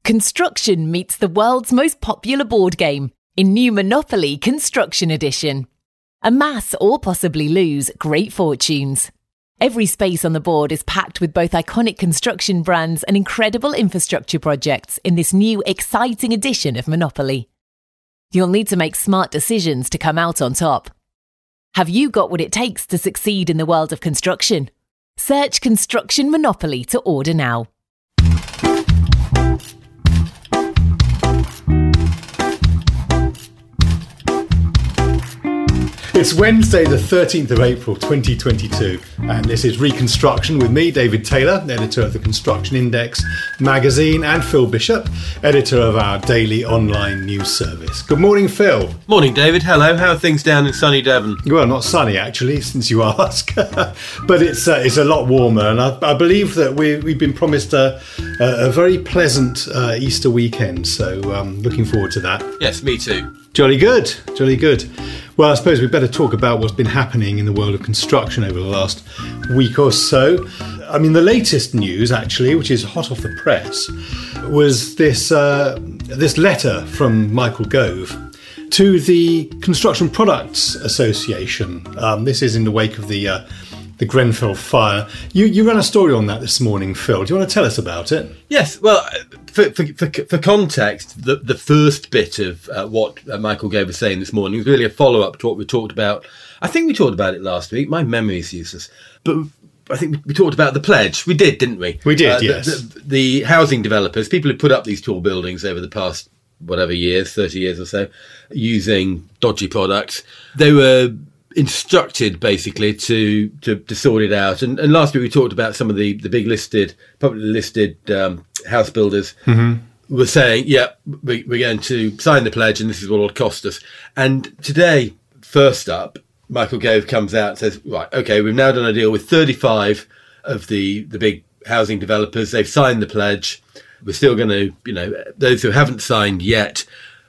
Construction meets the world's most popular board game in new Monopoly Construction Edition. Amass or possibly lose great fortunes. Every space on the board is packed with both iconic construction brands and incredible infrastructure projects in this new exciting edition of Monopoly. You'll need to make smart decisions to come out on top. Have you got what it takes to succeed in the world of construction? Search Construction Monopoly to order now. It's Wednesday the 13th of April 2022 and this is Reconstruction with me, David Taylor, editor of the Construction Index magazine, and Phil Bishop, editor of our daily online news service. Good morning, Phil. Morning, David. Hello. How are things down in sunny Devon? Well, not sunny actually, since you ask, but it's a lot warmer, and I believe that we've been promised a very pleasant Easter weekend, so looking forward to that. Yes, me too. Jolly good, jolly good. Well, I suppose we'd better talk about what's been happening in the world of construction over the last week or so. I mean, the latest news, actually, which is hot off the press, was this letter from Michael Gove to the Construction Products Association. This is in the wake of the Grenfell fire. You ran a story on that this morning, Phil. Do you want to tell us about it? Yes. Well, for context, the first bit of what Michael Gove was saying this morning is really a follow-up to what we talked about. I think we talked about it last week. My memory is useless. But I think we talked about the pledge. We did, didn't we? We did, yes. The housing developers, people who put up these tall buildings over the past, whatever years, 30 years or so, using dodgy products, they were instructed basically to sort it out, and last week we talked about some of the big publicly listed house builders were saying, we're going to sign the pledge and this is what it'll cost us. And today, first up, Michael Gove comes out and says, right, okay, we've now done a deal with 35 of the big housing developers. They've signed the pledge. We're still going to, those who haven't signed yet,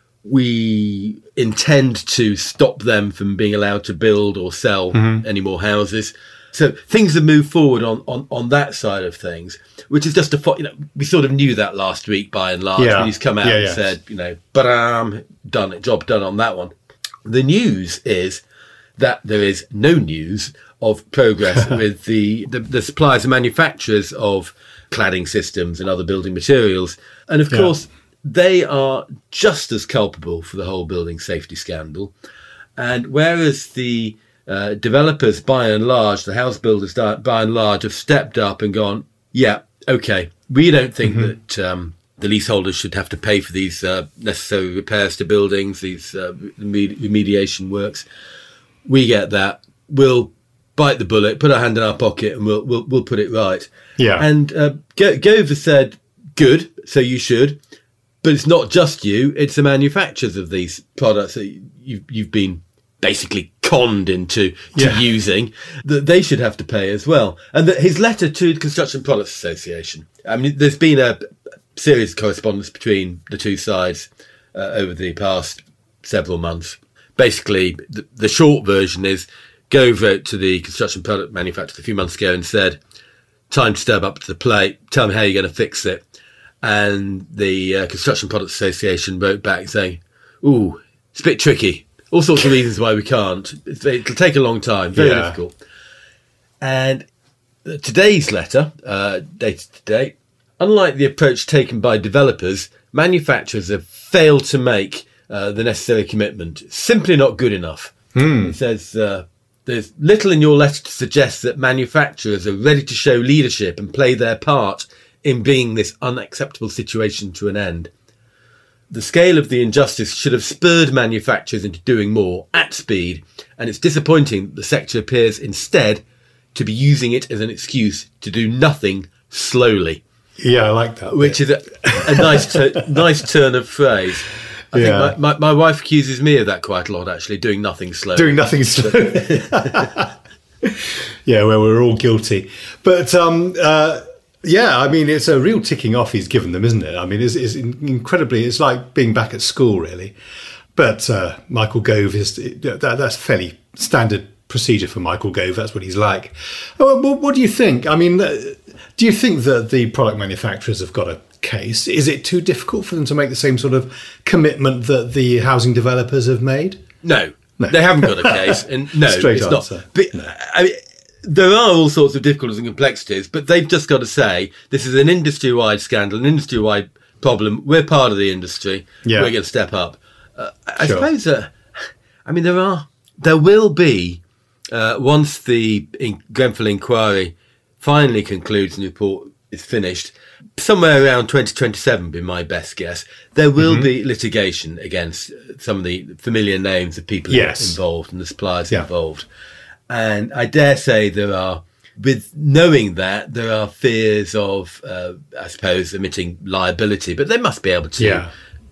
we intend to stop them from being allowed to build or sell any more houses. So things have moved forward on that side of things, which is just we sort of knew that last week by and large. When he's come out and said, done it, job done on that one. The news is that there is no news of progress with the suppliers and manufacturers of cladding systems and other building materials. And of course, they are just as culpable for the whole building safety scandal. And whereas the developers, by and large, the house builders, by and large, have stepped up and gone, we don't think that the leaseholders should have to pay for these necessary repairs to buildings, these remediation works. We get that. We'll bite the bullet, put our hand in our pocket, and we'll put it right. Yeah. And Gove has said, good, so you should. But it's not just you, it's the manufacturers of these products that you've been basically conned into using, that they should have to pay as well. And that his letter to the Construction Products Association, I mean, there's been a serious correspondence between the two sides over the past several months. Basically, the short version is Gove wrote to the construction product manufacturers a few months ago and said, time to step up to the plate, tell me how you're going to fix it. And the Construction Products Association wrote back saying, it's a bit tricky. All sorts of reasons why we can't. It'll take a long time. Very difficult. And today's letter, dated today, unlike the approach taken by developers, manufacturers have failed to make the necessary commitment. Simply not good enough. It says, there's little in your letter to suggest that manufacturers are ready to show leadership and play their part in bringing this unacceptable situation to an end. The scale of the injustice should have spurred manufacturers into doing more at speed, and it's disappointing that the sector appears instead to be using it as an excuse to do nothing slowly. Yeah, I like that. Which is a nice turn of phrase. I think my wife accuses me of that quite a lot, actually, doing nothing slowly. Doing nothing slowly. Well, we're all guilty. But I mean, it's a real ticking off he's given them, isn't it? I mean, it's incredibly, it's like being back at school, really. But Michael Gove, that's fairly standard procedure for Michael Gove. That's what he's like. What do you think? I mean, do you think that the product manufacturers have got a case, is it too difficult for them to make the same sort of commitment that the housing developers have made? No. They haven't got a case. And no, Straight it's answer. not. But, No. I mean, there are all sorts of difficulties and complexities, but they've just got to say, this is an industry-wide scandal, an industry-wide problem. We're part of the industry. Yeah. We're going to step up. I Sure. suppose there will be, once the Grenfell inquiry finally concludes and the report is finished, somewhere around 2027 be my best guess, there will be litigation against some of the familiar names of people involved and the suppliers involved. And I dare say with knowing that, there are fears of, I suppose, omitting liability, but they must be able to,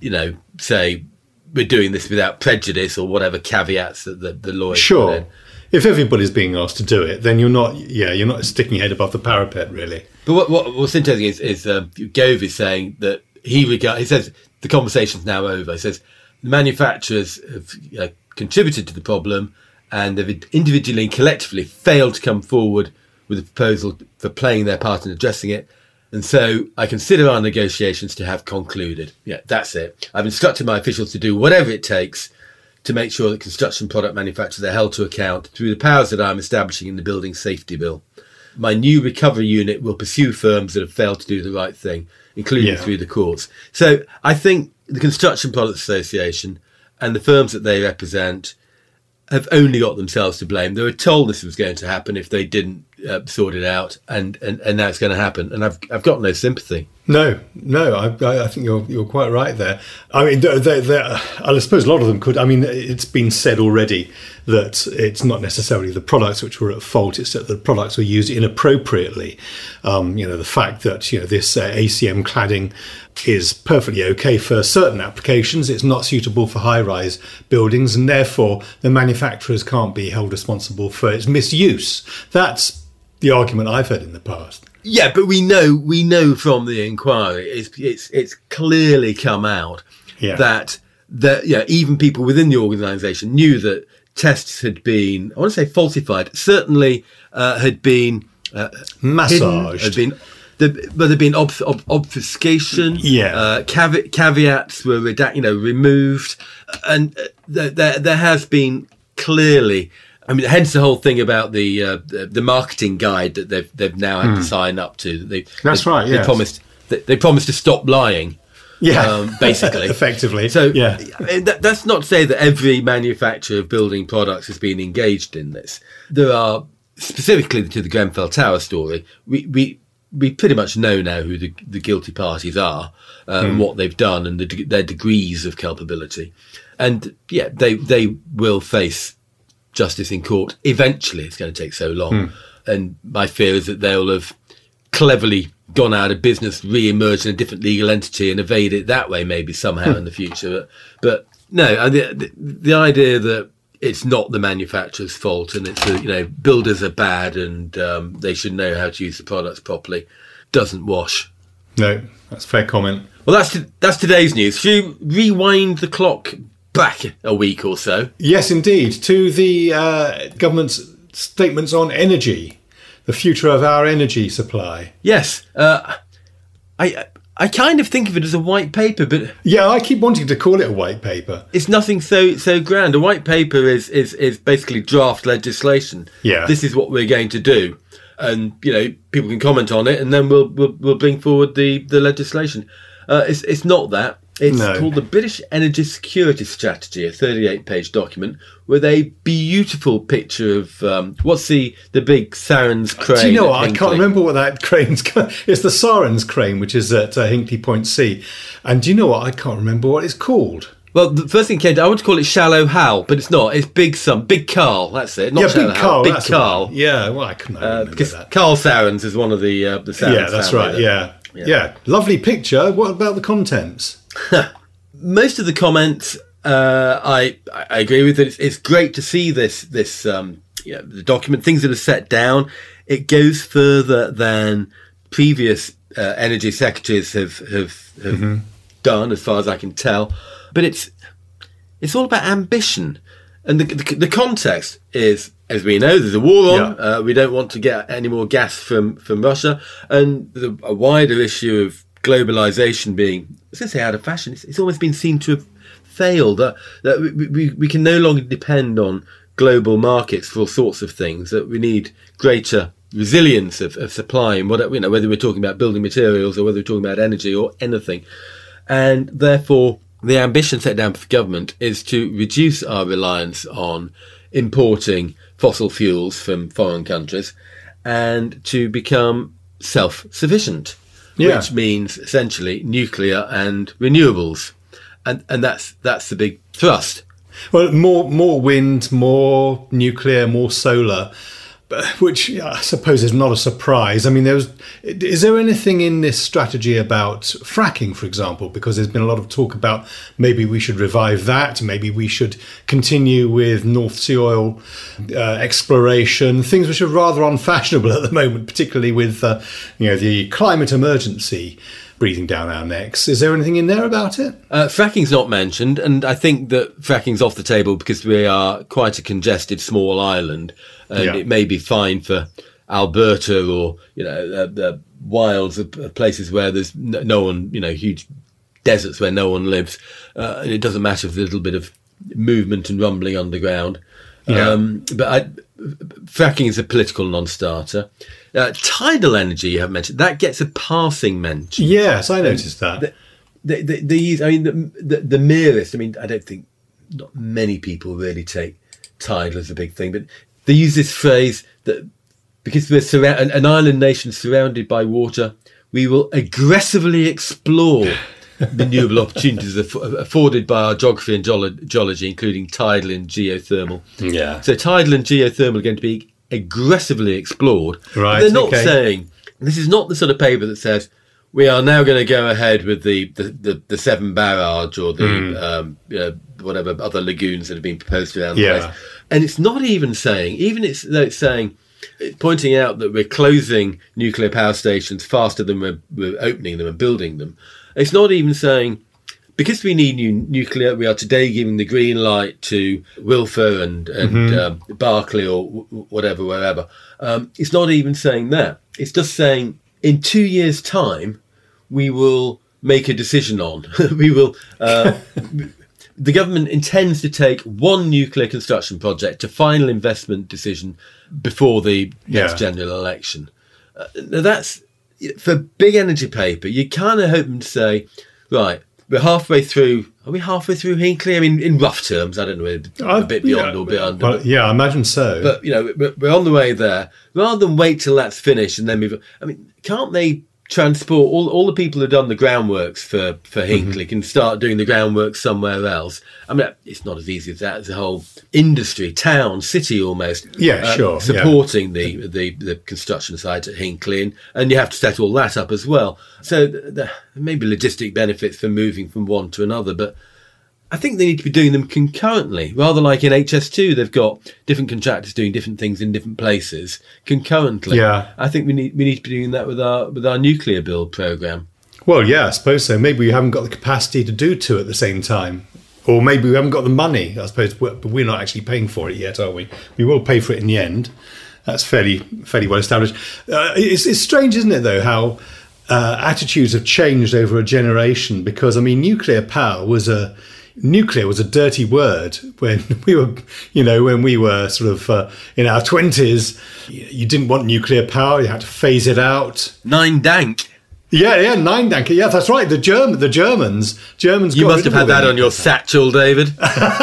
say, we're doing this without prejudice or whatever caveats that the lawyers put in. If everybody's being asked to do it, then you're not sticking your head above the parapet, really. But what's interesting is Gove is saying that he says the conversation's now over. He says the manufacturers have contributed to the problem and they've individually and collectively failed to come forward with a proposal for playing their part in addressing it. And so I consider our negotiations to have concluded. Yeah, that's it. I've instructed my officials to do whatever it takes to make sure that construction product manufacturers are held to account through the powers that I'm establishing in the Building Safety Bill. My new recovery unit will pursue firms that have failed to do the right thing, including through the courts. So I think the Construction Products Association and the firms that they represent have only got themselves to blame. They were told this was going to happen if they didn't sort it out, and now it's going to happen. And I've got no sympathy. No, I think you're quite right there. I mean, I suppose a lot of them could. I mean, it's been said already that it's not necessarily the products which were at fault; it's that the products were used inappropriately. The fact that this ACM cladding is perfectly okay for certain applications, it's not suitable for high-rise buildings, and therefore the manufacturers can't be held responsible for its misuse. That's the argument I've heard in the past. Yeah, but we know from the inquiry, it's clearly come out that even people within the organisation knew that tests had been, I want to say falsified, certainly had been massaged, there'd been obfuscation, caveats were removed, and there has been clearly. I mean, hence the whole thing about the marketing guide that they've now had to sign up to. They promised to stop lying. Yeah, basically, effectively. So that's not to say that every manufacturer of building products has been engaged in this. There are, specifically to the Grenfell Tower story, we pretty much know now who the guilty parties are, and what they've done, and their degrees of culpability, and they will face justice in court. Eventually, it's going to take so long. And my fear is that they'll have cleverly gone out of business, re-emerged in a different legal entity and evade it that way, maybe somehow in the future. But no, the idea that it's not the manufacturer's fault and it's builders are bad and they should know how to use the products properly doesn't wash. No, that's a fair comment. Well, that's today's news. Should you rewind the clock back a week or so? Yes, indeed. To the government's statements on energy, the future of our energy supply. Yes. I kind of think of it as a white paper, but yeah, I keep wanting to call it a white paper. It's nothing so grand. A white paper is basically draft legislation. Yeah, this is what we're going to do, and people can comment on it, and then we'll bring forward the legislation. It's not that. It's called the British Energy Security Strategy, a 38-page document with a beautiful picture of what's the big Sarens crane. Do you know what? I can't remember what that crane's called. It's the Sarens crane, which is at Hinkley Point C. And do you know what? I can't remember what it's called. Well, the first thing came to, I want to call it Shallow Hal, but it's not. It's Big Carl. That's it. Not Shallow Hal. Big Carl. Yeah, well, I couldn't remember because that. Carl Sarens is one of the Sarens. Yeah, that's family, right. Yeah, lovely picture. What about the contents? Most of the comments, I agree with it. It's great to see this the document, things that are set down. It goes further than previous energy secretaries have done, as far as I can tell. But it's all about ambition, and the context is, as we know, there's a war on. Yeah. We don't want to get any more gas from Russia, and there's a wider issue of globalisation being, I was going to say out of fashion, it's almost been seen to have failed, that we can no longer depend on global markets for all sorts of things, that we need greater resilience of supply, and whether we're talking about building materials or whether we're talking about energy or anything. And therefore, the ambition set down for government is to reduce our reliance on importing fossil fuels from foreign countries and to become self-sufficient, which means essentially nuclear and renewables. And that's the big thrust. Well, more wind, more nuclear, more solar, which I suppose is not a surprise. I mean, is there anything in this strategy about fracking, for example? Because there's been a lot of talk about maybe we should revive that, maybe we should continue with North Sea oil exploration, things which are rather unfashionable at the moment, particularly with the climate emergency breathing down our necks. Is there anything in there about it? Fracking's not mentioned, and I think that fracking's off the table because we are quite a congested small island, and it may be fine for Alberta or the wilds of places where there's no one, huge deserts where no one lives, and it doesn't matter if there's a little bit of movement and rumbling underground. But fracking is a political non-starter. Tidal energy, you have mentioned, that gets a passing mention. Yes, I noticed that. The merest, I don't think, not many people really take tidal as a big thing, but they use this phrase that because we're an island nation surrounded by water, we will aggressively explore renewable opportunities afforded by our geography and geology, including tidal and geothermal. Yeah. So tidal and geothermal are going to be aggressively explored. Right. They're not saying, this is not the sort of paper that says we are now going to go ahead with the Severn barrage or the whatever other lagoons that have been proposed around the place. And it's not even saying, it's saying, pointing out that we're closing nuclear power stations faster than we're opening them and building them. It's not even saying, because we need new nuclear, we are today giving the green light to Wilfer and Berkeley or whatever, wherever. It's not even saying that. It's just saying, in 2 years' time, we will make a decision on. We will. The government intends to take one nuclear construction project to final investment decision before the next general election. Now that's, for big energy paper, you kind of hope them to say, right, we're halfway through. Are we halfway through Hinkley? In rough terms, I don't know, a bit beyond or a bit under. Well, I imagine so. But, we're on the way there. Rather than wait till that's finished and then move on. Can't they transport all the people who've done the groundworks for Hinkley can start doing the groundwork somewhere else? It's not as easy as that. It's a whole industry, town, city almost. Supporting the construction site at Hinkley, and you have to set all that up as well. So there may be logistic benefits for moving from one to another, but I think they need to be doing them concurrently, rather like in HS2, they've got different contractors doing different things in different places concurrently. Yeah. I think we need to be doing that with our nuclear build programme. Well, yeah, I suppose so. Maybe we haven't got the capacity to do two at the same time. Or maybe we haven't got the money, I suppose, but we're not actually paying for it yet, are we? We will pay for it in the end. That's fairly well established. It's strange, isn't it, though, how attitudes have changed over a generation, because, nuclear power was a dirty word when we were sort of in our 20s. You didn't want nuclear power. You had to phase it out. Nine dank. Yeah, nine dank. Yeah, that's right. The Germans. You must have had that on your satchel, David.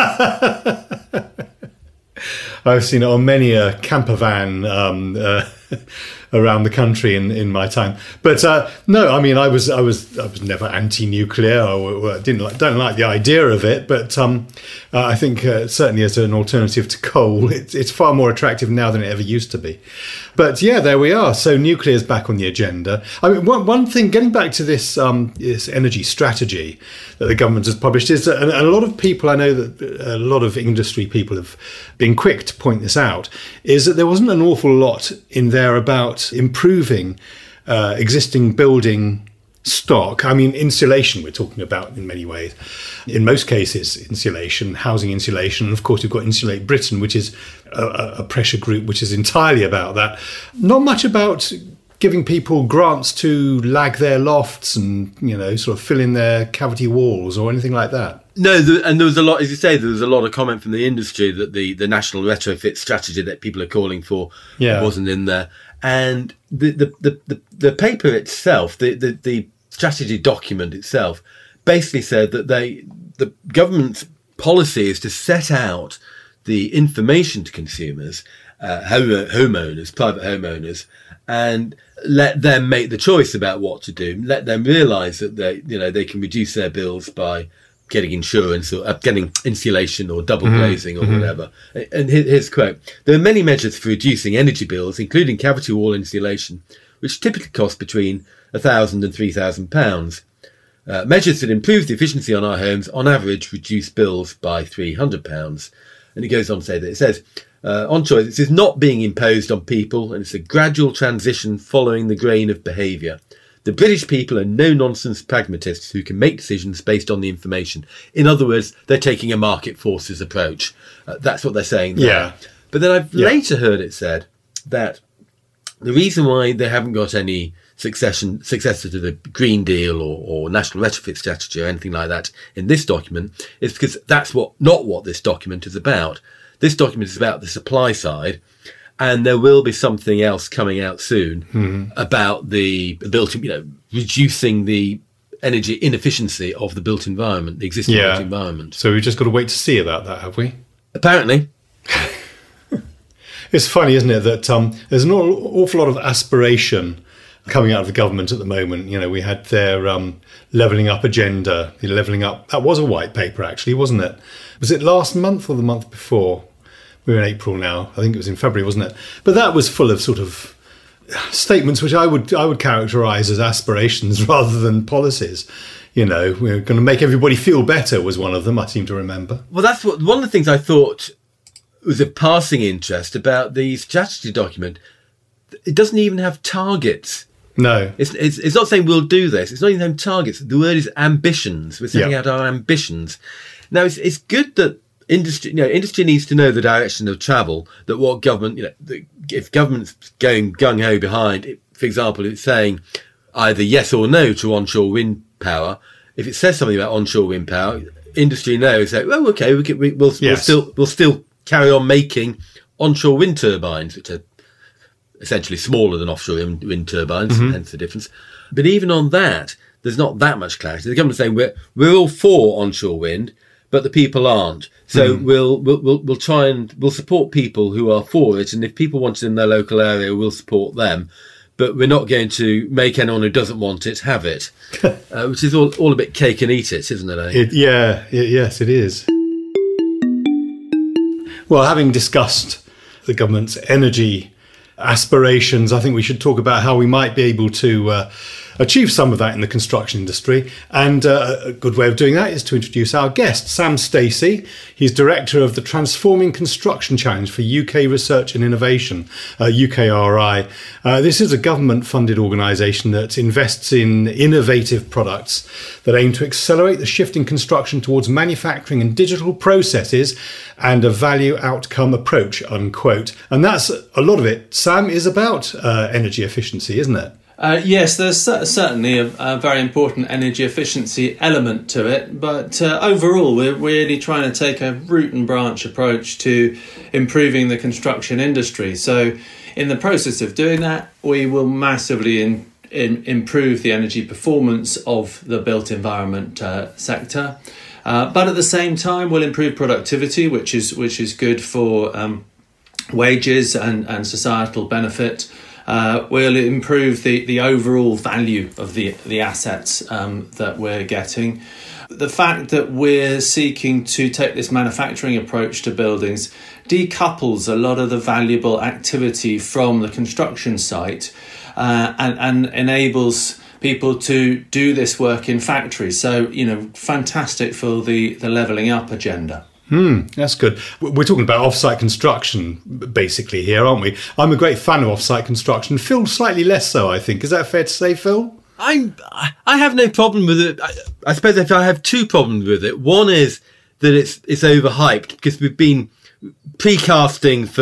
I've seen it on many a camper van around the country in my time. But no, I was never anti-nuclear. I don't like the idea of it. But I think certainly as an alternative to coal, it's far more attractive now than it ever used to be. But yeah, there we are. So nuclear is back on the agenda. One thing, getting back to this energy strategy that the government has published, is that a lot of people, I know that a lot of industry people have been quick to point this out, is that there wasn't an awful lot in there about improving existing building stock. Insulation we're talking about in many ways. In most cases, insulation, housing insulation. And of course, we've got Insulate Britain, which is a pressure group which is entirely about that. Not much about giving people grants to lag their lofts and, sort of fill in their cavity walls or anything like that? No, and there was a lot, as you say, there was a lot of comment from the industry that the national retrofit strategy that people are calling for wasn't in there. And the paper itself, the strategy document itself, basically said that the government's policy is to set out the information to consumers, homeowners, private homeowners, and let them make the choice about what to do. Let them realise that they can reduce their bills by getting insurance or getting insulation or double glazing or whatever. And here's a quote: "There are many measures for reducing energy bills, including cavity wall insulation, which typically cost between £1,000 and £3,000. Measures that improve the efficiency on our homes, on average, reduce bills by £300. And it goes on to say that it says, on choice, this is not being imposed on people, and it's a gradual transition following the grain of behaviour. The British people are no-nonsense pragmatists who can make decisions based on the information." In other words, they're taking a market forces approach. That's what they're saying there. Yeah. But then I've later heard it said that the reason why they haven't got any successor to the Green Deal or National Retrofit Strategy or anything like that in this document is because that's not what this document is about. This document is about the supply side, and there will be something else coming out soon about the built, reducing the energy inefficiency of the built environment, the existing built environment. So we've just got to wait to see about that, have we? Apparently. It's funny, isn't it, that there's an awful lot of aspiration coming out of the government at the moment. We had their levelling up agenda. The levelling up, that was a white paper, actually, wasn't it? Was it last month or the month before? We're in April now. I think it was in February, wasn't it? But that was full of sort of statements which I would characterise as aspirations rather than policies. We're going to make everybody feel better was one of them, I seem to remember. Well, that's one of the things I thought was of passing interest about the strategy document. It doesn't even have targets. No. It's not saying we'll do this. It's not even having targets. The word is ambitions. We're setting out our ambitions. Now, it's good that industry needs to know the direction of travel, that what government, if government's going gung-ho behind it, for example, it's saying either yes or no to onshore wind power. If it says something about onshore wind power, industry knows that, well, okay, we'll still carry on making onshore wind turbines, which are essentially smaller than offshore wind turbines, hence the difference. But even on that, there's not that much clarity. The government's saying we're all for onshore wind, but the people aren't. So we'll try and we'll support people who are for it, and if people want it in their local area, we'll support them. But we're not going to make anyone who doesn't want it have it, which is all a bit cake and eat it, isn't it? Yes, it is. Well, having discussed the government's energy aspirations, I think we should talk about how we might be able to achieve some of that in the construction industry. And a good way of doing that is to introduce our guest, Sam Stacey. He's director of the Transforming Construction Challenge for UK Research and Innovation, UKRI. This is a government-funded organisation that invests in innovative products that aim to accelerate the shift in construction towards manufacturing and digital processes and a value outcome approach, unquote. And that's a lot of it, Sam, is about energy efficiency, isn't it? Yes, there's certainly a very important energy efficiency element to it, but overall we're really trying to take a root and branch approach to improving the construction industry. So in the process of doing that, we will massively improve the energy performance of the built environment sector, but at the same time we'll improve productivity, which is good for wages and societal benefit. We'll improve the overall value of the assets that we're getting. The fact that we're seeking to take this manufacturing approach to buildings decouples a lot of the valuable activity from the construction site and enables people to do this work in factories. So, fantastic for the levelling up agenda. That's good. We're talking about off-site construction basically here, aren't we? I'm a great fan of off-site construction. Phil, slightly less so, I think. Is that fair to say, Phil? I have no problem with it. I suppose if I have two problems with it. One is that it's overhyped because we've been precasting for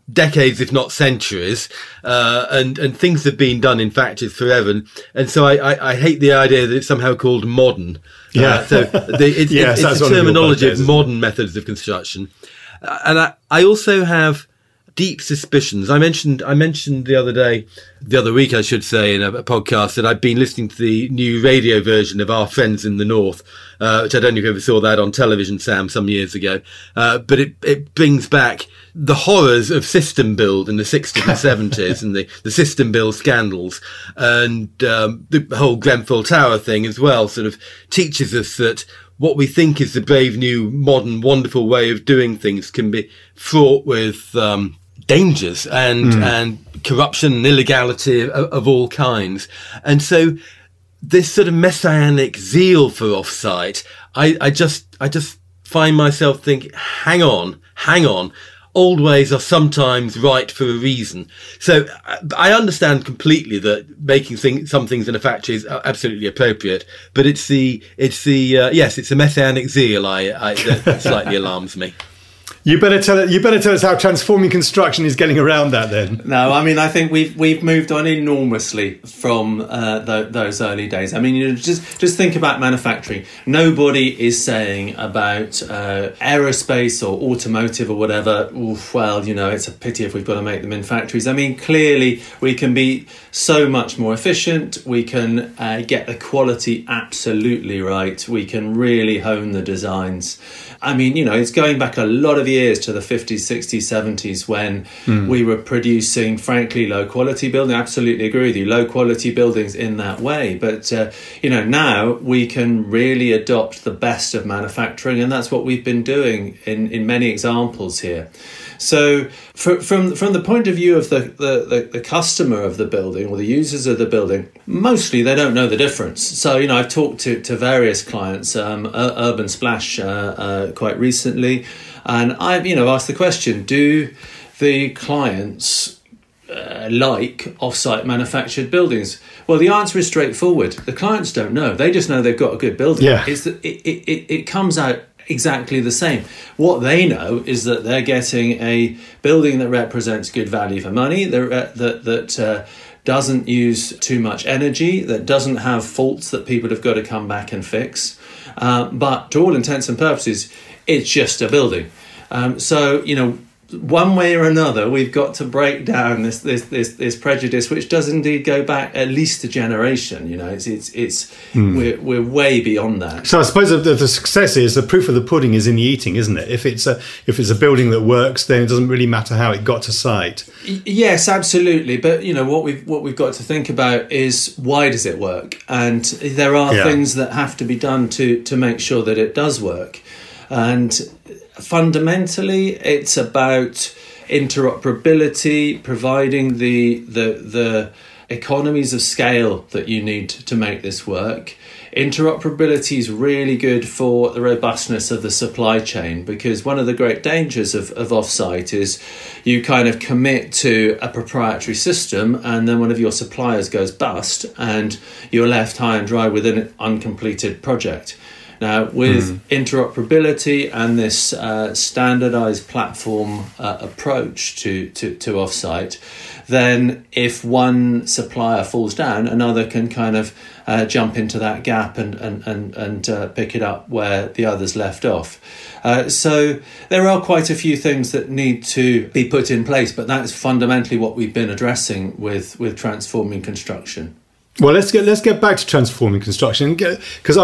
decades, if not centuries, and things have been done in factories forever. And so I hate the idea that it's somehow called modern. So it's the terminology of modern methods of construction. And I also have deep suspicions. I mentioned the other week, I should say, in a podcast, that I've been listening to the new radio version of Our Friends in the North, which I don't know if you ever saw that on television, Sam, some years ago. But it brings back the horrors of system build in the 60s and 70s and the system build scandals, and the whole Grenfell Tower thing as well sort of teaches us that what we think is the brave new modern wonderful way of doing things can be fraught with dangers and corruption and illegality of all kinds. And so this sort of messianic zeal for offsite, I just find myself thinking, hang on, old ways are sometimes right for a reason. So I understand completely that making some things in a factory is absolutely appropriate, but it's the messianic zeal that slightly alarms me. You better tell us how transforming construction is getting around that then. No, I mean, I think we've moved on enormously from those early days. I mean, just think about manufacturing. Nobody is saying about aerospace or automotive or whatever, well, it's a pity if we've got to make them in factories. I mean, clearly we can be so much more efficient. We can get the quality absolutely right. We can really hone the designs. I mean, it's going back a lot of years to the 50s, 60s, 70s when we were producing, frankly, low quality building. I absolutely agree with you, low quality buildings in that way. But, now we can really adopt the best of manufacturing, and that's what we've been doing in many examples here. So from the point of view of the customer of the building or the users of the building, mostly they don't know the difference. So, I've talked to various clients, Urban Splash quite recently, and I've, asked the question, do the clients like off-site manufactured buildings? Well, the answer is straightforward. The clients don't know. They just know they've got a good building. Yeah. It comes out exactly the same. What they know is that they're getting a building that represents good value for money, that doesn't use too much energy, that doesn't have faults that people have got to come back and fix. But to all intents and purposes, it's just a building. So, one way or another, we've got to break down this prejudice, which does indeed go back at least a generation. We're way beyond that. So I suppose the success is the proof of the pudding is in the eating, isn't it? If it's a building that works, then it doesn't really matter how it got to site. Yes, absolutely. But what we've got to think about is, why does it work? And there are things that have to be done to make sure that it does work. And fundamentally, it's about interoperability, providing the economies of scale that you need to make this work. Interoperability is really good for the robustness of the supply chain, because one of the great dangers of offsite is you kind of commit to a proprietary system and then one of your suppliers goes bust and you're left high and dry with an uncompleted project. Now, with interoperability and this standardized platform approach to offsite, then if one supplier falls down, another can kind of jump into that gap and pick it up where the others left off. So there are quite a few things that need to be put in place, but that's fundamentally what we've been addressing with transforming construction. Well, let's get back to transforming construction, because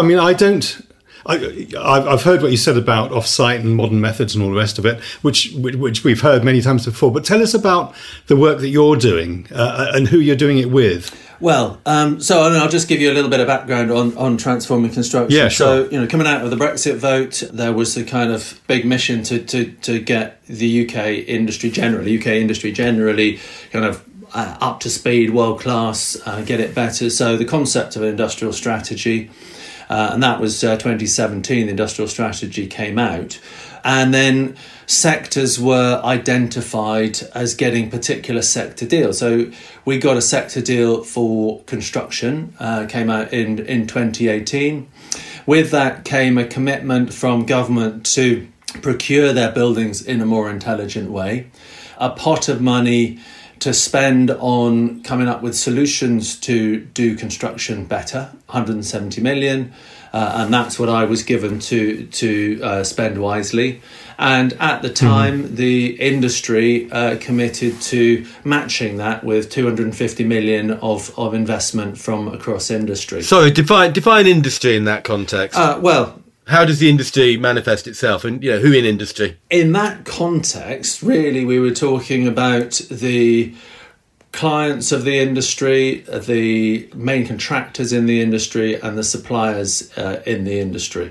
I've heard what you said about off-site and modern methods and all the rest of it, which we've heard many times before. But tell us about the work that you're doing and who you're doing it with. Well, so I'll just give you a little bit of background on transforming construction. Yeah, sure. So, coming out of the Brexit vote, there was a kind of big mission to get the UK industry generally kind of up to speed, world class, get it better. So the concept of an industrial strategy. And that was 2017, the industrial strategy came out. And then sectors were identified as getting particular sector deals. So we got a sector deal for construction, came out in 2018. With that came a commitment from government to procure their buildings in a more intelligent way. a pot of money to spend on coming up with solutions to do construction better, 170 million. And that's what I was given to spend wisely. And at the time, the industry committed to matching that with 250 million of investment from across industry. Sorry, define industry in that context. Well, how does the industry manifest itself, and who in industry? In that context, really, we were talking about the clients of the industry, the main contractors in the industry, and the suppliers in the industry.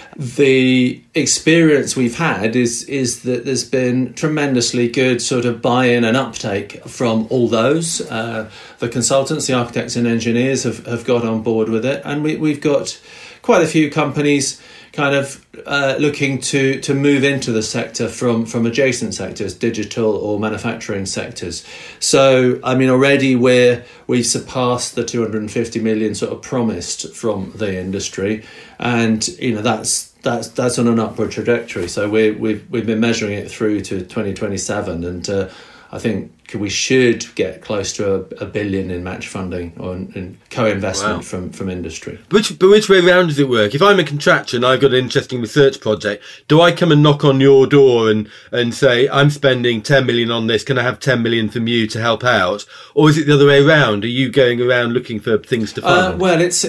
The experience we've had is that there's been tremendously good sort of buy-in and uptake from all those. The consultants, the architects and engineers have got on board with it, and we've got quite a few companies kind of looking to move into the sector from adjacent sectors, digital or manufacturing sectors. So, I mean, already we've surpassed the 250 million sort of promised from the industry, and that's on an upward trajectory. So we've been measuring it through to 2027, and I think we should get close to a billion in match funding or in co-investment from industry. But which way round does it work? If I'm a contractor and I've got an interesting research project, do I come and knock on your door and say, I'm spending 10 million on this, can I have 10 million from you to help out? Or is it the other way around? Are you going around looking for things to fund? Well, it's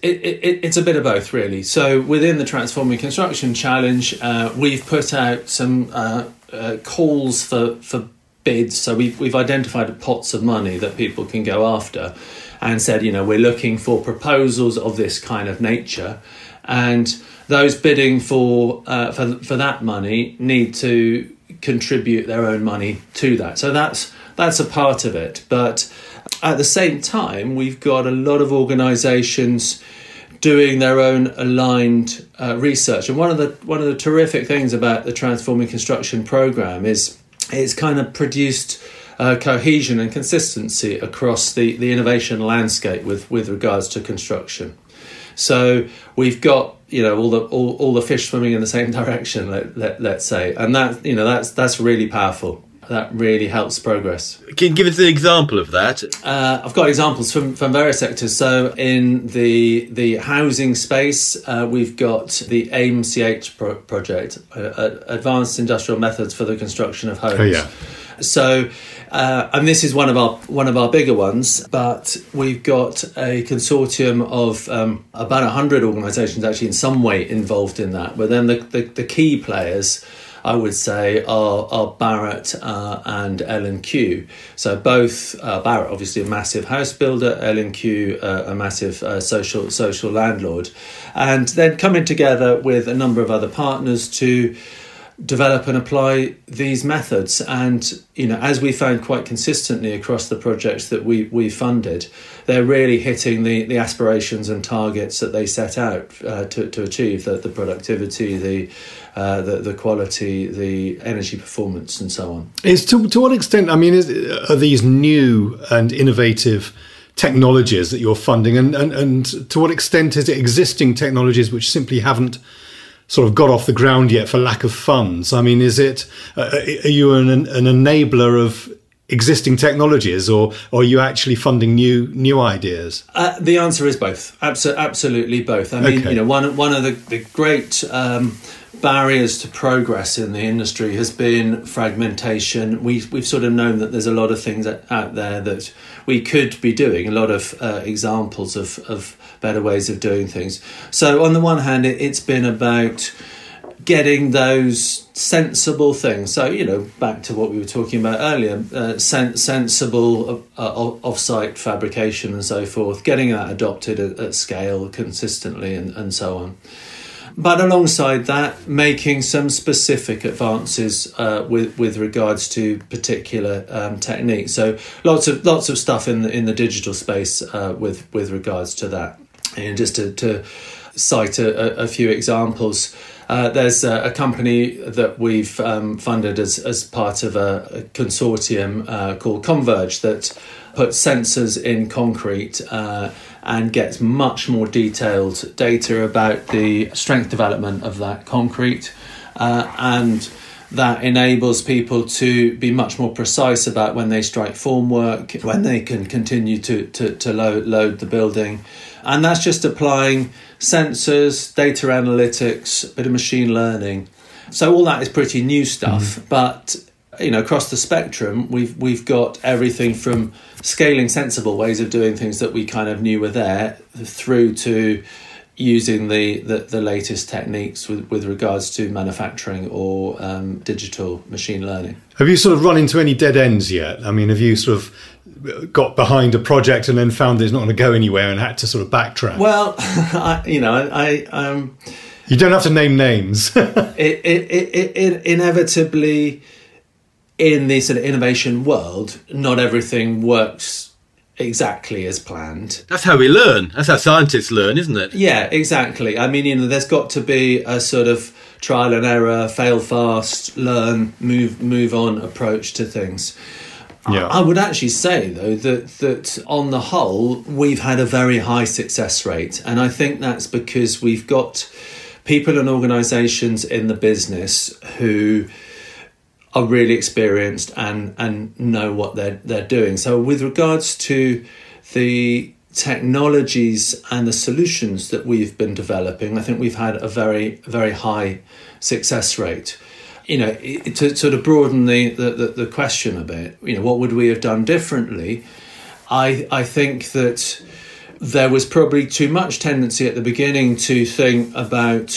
a bit of both, really. So within the Transforming Construction Challenge, we've put out some calls for bids. So we've identified pots of money that people can go after, and said, we're looking for proposals of this kind of nature, and those bidding for that money need to contribute their own money to that. So that's a part of it. But at the same time, we've got a lot of organisations doing their own aligned research, and one of the terrific things about the Transforming Construction programme is it's kind of produced cohesion and consistency across the innovation landscape with regards to construction. So we've got all the fish swimming in the same direction, let's say, and that's really powerful. That really helps progress. Can you give us an example of that? I've got examples from various sectors. So in the housing space, we've got the AIM-CH project, Advanced Industrial Methods for the Construction of Homes. Oh, yeah. So, and this is one of our bigger ones, but we've got a consortium of about 100 organisations actually in some way involved in that. But then the key players, I would say, are Barratt and L&Q. So both Barratt, obviously a massive house builder, L&Q a massive social landlord, and then coming together with a number of other partners to develop and apply these methods. And as we found quite consistently across the projects that we funded, they're really hitting the aspirations and targets that they set out to achieve, the productivity, the quality, the energy performance, and so on. To what extent, are these new and innovative technologies that you're funding, and to what extent is it existing technologies which simply haven't sort of got off the ground yet for lack of funds? Are you an enabler of existing technologies, or are you actually funding new ideas? The answer is both. Absolutely both. I mean, one of the great barriers to progress in the industry has been fragmentation. We've sort of known that there's a lot of things out there that we could be doing, a lot of examples of better ways of doing things. So on the one hand, it's been about getting those sensible things. So, back to what we were talking about earlier, sensible off-site fabrication and so forth, getting that adopted at scale consistently and so on. But alongside that, making some specific advances with regards to particular techniques. So lots of stuff in the digital space with regards to that. And just to cite a few examples, there's a company that we've funded as part of a consortium called Converge that puts sensors in concrete and gets much more detailed data about the strength development of that concrete and that enables people to be much more precise about when they strike formwork, when they can continue to load the building. And that's just applying sensors, data analytics, a bit of machine learning. So all that is pretty new stuff, but across the spectrum, we've got everything from scaling sensible ways of doing things that we kind of knew were there, through to using the latest techniques with regards to manufacturing or digital machine learning. Have you sort of run into any dead ends yet? I mean, have you sort of got behind a project and then found it's not going to go anywhere and had to sort of backtrack? Well, you don't have to name names. it inevitably, in the sort of innovation world, not everything works exactly as planned. That's how we learn. That's how scientists learn, isn't it? Yeah, exactly. I mean, there's got to be a sort of trial and error, fail fast, learn, move on approach to things. Yeah. I would actually say, though, that on the whole, we've had a very high success rate. And I think that's because we've got people and organisations in the business who are really experienced and know what they're doing. So with regards to the technologies and the solutions that we've been developing, I think we've had a very, very high success rate. To sort of broaden the question a bit, what would we have done differently? I think that there was probably too much tendency at the beginning to think about,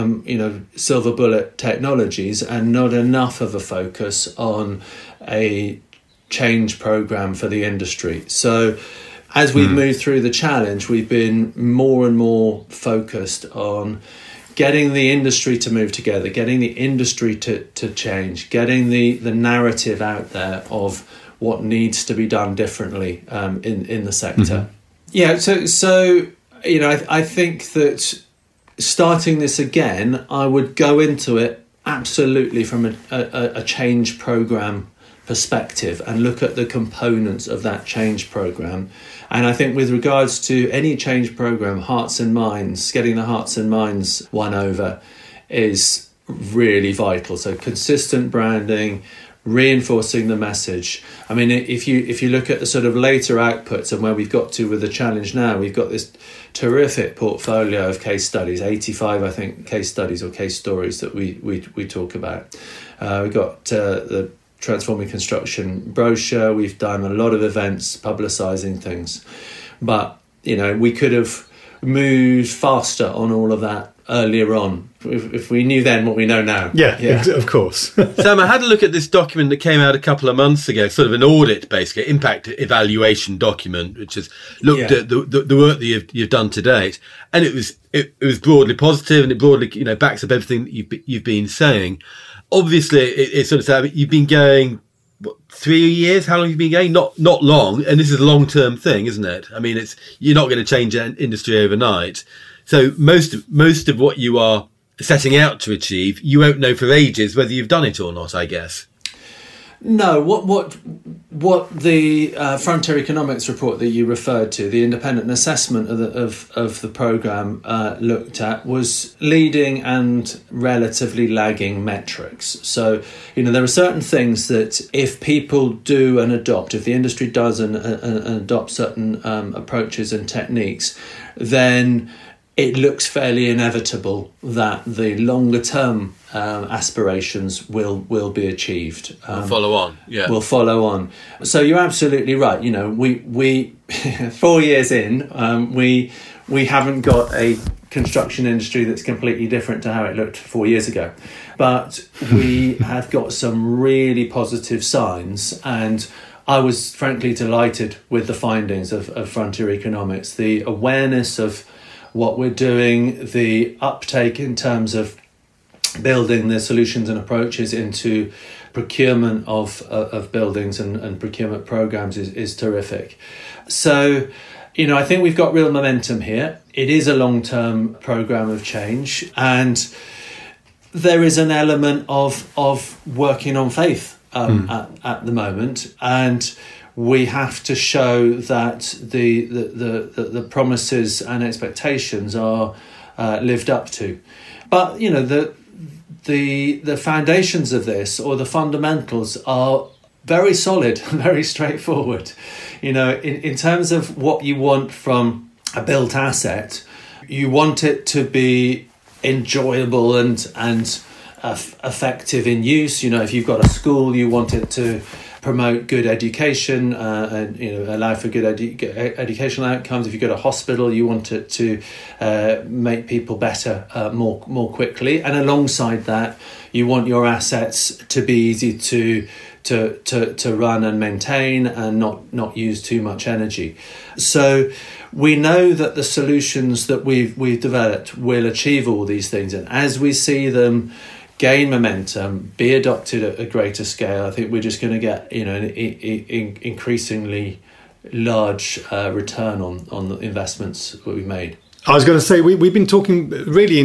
silver bullet technologies and not enough of a focus on a change program for the industry. So as we've moved through the challenge, we've been more and more focused on getting the industry to move together, getting the industry to change, getting the narrative out there of what needs to be done differently in the sector. Mm-hmm. Yeah, so I think that starting this again, I would go into it absolutely from a change program perspective and look at the components of that change program. And I think with regards to any change program, hearts and minds, getting the hearts and minds won over is really vital. So consistent branding, reinforcing the message. I mean, if you look at the sort of later outputs and where we've got to with the challenge now, we've got this terrific portfolio of case studies, 85, I think, case studies or case stories that we talk about. We've got the Transforming Construction brochure. We've done a lot of events publicising things. But, we could have moved faster on all of that earlier on if we knew then what we know now. Yeah. Of course. Sam, I had a look at this document that came out a couple of months ago, sort of an audit, basically, impact evaluation document, which has looked at the work that you've done to date, and it was broadly positive, and it broadly backs up everything that you've been saying. Obviously, it's sort of sad, you've been going 3 years. How long have you been going? Not long, and this is a long term thing, isn't it? I mean, you're not going to change an industry overnight. So most of what you are setting out to achieve, you won't know for ages whether you've done it or not, I guess. No, what the Frontier Economics report that you referred to, the independent assessment of the programme looked at, was leading and relatively lagging metrics. So, there are certain things that if people do and adopt, if the industry does and adopt certain approaches and techniques, then it looks fairly inevitable that the longer term aspirations will be achieved. Will follow on. Will follow on. So you're absolutely right. We 4 years in, we haven't got a construction industry that's completely different to how it looked 4 years ago, but we have got some really positive signs, and I was frankly delighted with the findings of Frontier Economics, the awareness of what we're doing, the uptake in terms of building the solutions and approaches into procurement of buildings and procurement programs is terrific. So, I think we've got real momentum here. It is a long-term program of change, and there is an element of working on faith at the moment, and we have to show that the promises and expectations are lived up to. But, the foundations of this, or the fundamentals, are very solid, very straightforward. In terms of what you want from a built asset, you want it to be enjoyable and effective in use. If you've got a school, you want it to promote good education and allow for good educational outcomes. If you've got a hospital, you want it to make people better more quickly. And alongside that, you want your assets to be easy to run and maintain and not use too much energy. So we know that the solutions that we've developed will achieve all these things, and as we see them gain momentum, be adopted at a greater scale, I think we're just going to get an increasingly large return on the investments that we've made. I was going to say we've been talking really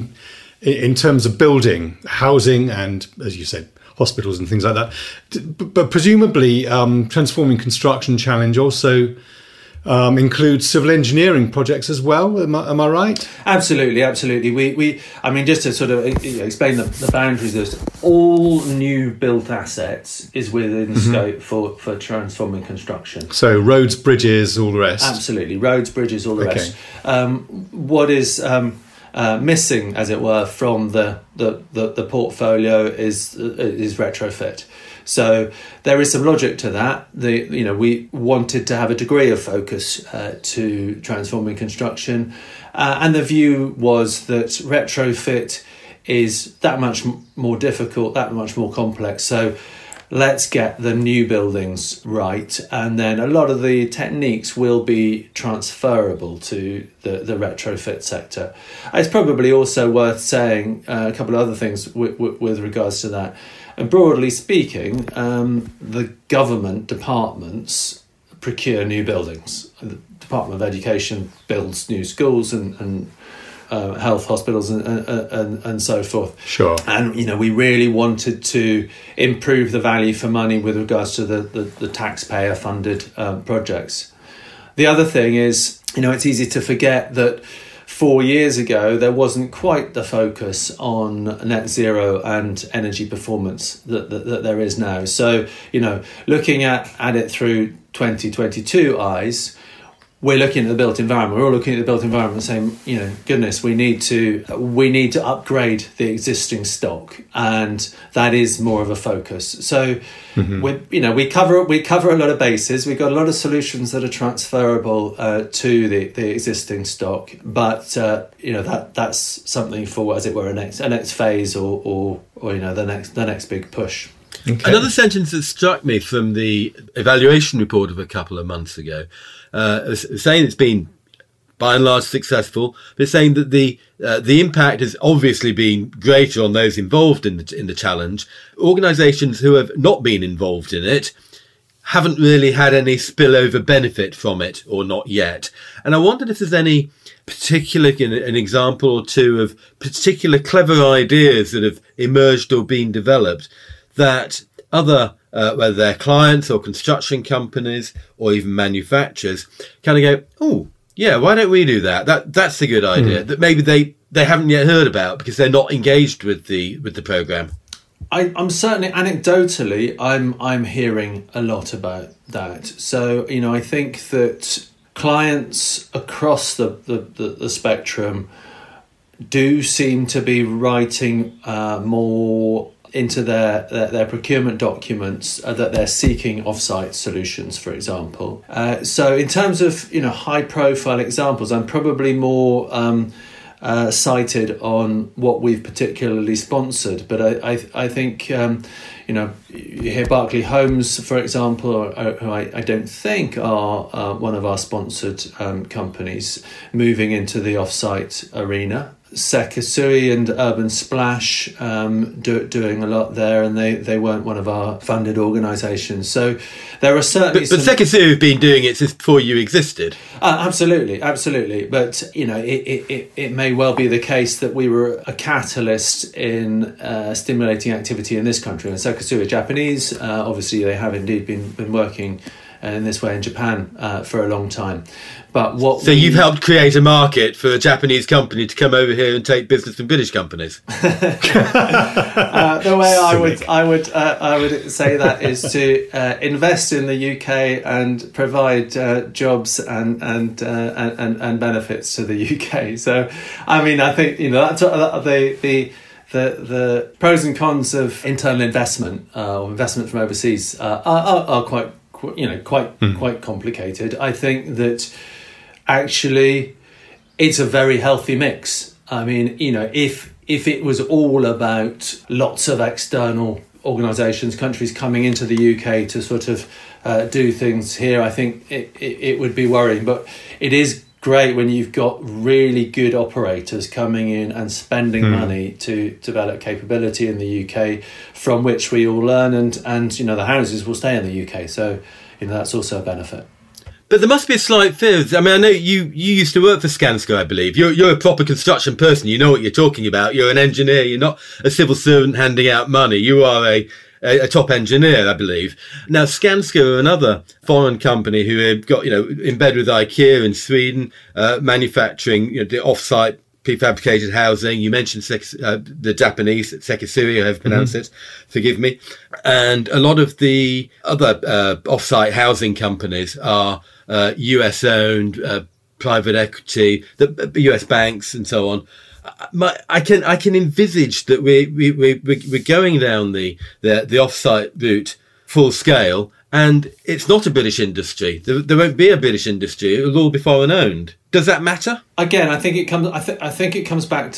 in terms of building, housing, and as you said, hospitals and things like that. But presumably, Transforming Construction Challenge also includes civil engineering projects as well. Am I right? Absolutely. We just to sort of explain the boundaries of this, all new built assets is within scope for Transforming Construction. So roads, bridges, all the rest. Absolutely, roads, bridges, all the rest. What is missing, as it were, from the portfolio is retrofit. So there is some logic to that. We wanted to have a degree of focus to Transforming Construction, and the view was that retrofit is that much more difficult, that much more complex. So let's get the new buildings right, and then a lot of the techniques will be transferable to the retrofit sector. It's probably also worth saying a couple of other things with regards to that. And broadly speaking, the government departments procure new buildings. The Department of Education builds new schools and health hospitals and so forth. Sure. And we really wanted to improve the value for money with regards to the taxpayer funded projects. The other thing is, it's easy to forget that 4 years ago there wasn't quite the focus on net zero and energy performance that there is now. So looking at it through 2022 eyes, we're looking at the built environment. We're all looking at the built environment and saying, goodness, we need to upgrade the existing stock, and that is more of a focus. So we cover a lot of bases. We've got a lot of solutions that are transferable to the existing stock, but that's something for, as it were, a next phase or the next big push. Okay. Another sentence that struck me from the evaluation report of a couple of months ago, saying it's been by and large successful, but saying that the impact has obviously been greater on those involved in the challenge. Organisations who have not been involved in it haven't really had any spillover benefit from it, or not yet. And I wondered if there's any particular, an example or two of particular clever ideas that have emerged or been developed that other, whether they're clients or construction companies or even manufacturers, kind of go, oh, yeah, why don't we do that? That's a good idea that maybe they haven't yet heard about because they're not engaged with the programme. I'm certainly, anecdotally, I'm hearing a lot about that. So, I think that clients across the spectrum do seem to be writing more into their procurement documents that they're seeking off-site solutions, for example. So in terms of high-profile examples, I'm probably more cited on what we've particularly sponsored. But I think you hear Berkeley Homes, for example, who I don't think are one of our sponsored companies, moving into the off-site arena. Sekisui and Urban Splash doing a lot there, and they weren't one of our funded organisations. So there are certainly but Sekisui have been doing it since before you existed. Absolutely. But it may well be the case that we were a catalyst in stimulating activity in this country. And Sekisui are Japanese. Obviously, they have indeed been working in this way in Japan for a long time. But you've helped create a market for a Japanese company to come over here and take business from British companies. The way I would say that is to invest in the UK and provide jobs and benefits to the UK. So, I mean, I think that's the pros and cons of internal investment or investment from overseas are quite complicated. I think that actually it's a very healthy mix. I mean, if it was all about lots of external organisations, countries coming into the UK to sort of do things here, I think it would be worrying. But it is great when you've got really good operators coming in and spending money to develop capability in the UK, from which we all learn, and the houses will stay in the UK. So that's also a benefit. But there must be a slight fear. I mean, I know you used to work for Skanska, I believe. You're a proper construction person. You know what you're talking about. You're an engineer. You're not a civil servant handing out money. You are a top engineer, I believe. Now, Skanska are another foreign company who have got, in bed with IKEA in Sweden, manufacturing the off-site prefabricated housing. You mentioned the Japanese, Sekisui, I have pronounced it, forgive me. And a lot of the other off-site housing companies are US-owned, private equity, the US banks and so on. I can envisage that we're going down the off-site route full scale, and it's not a British industry. There won't be a British industry. It'll all be foreign owned. Does that matter? Again, I think it comes. I think it comes back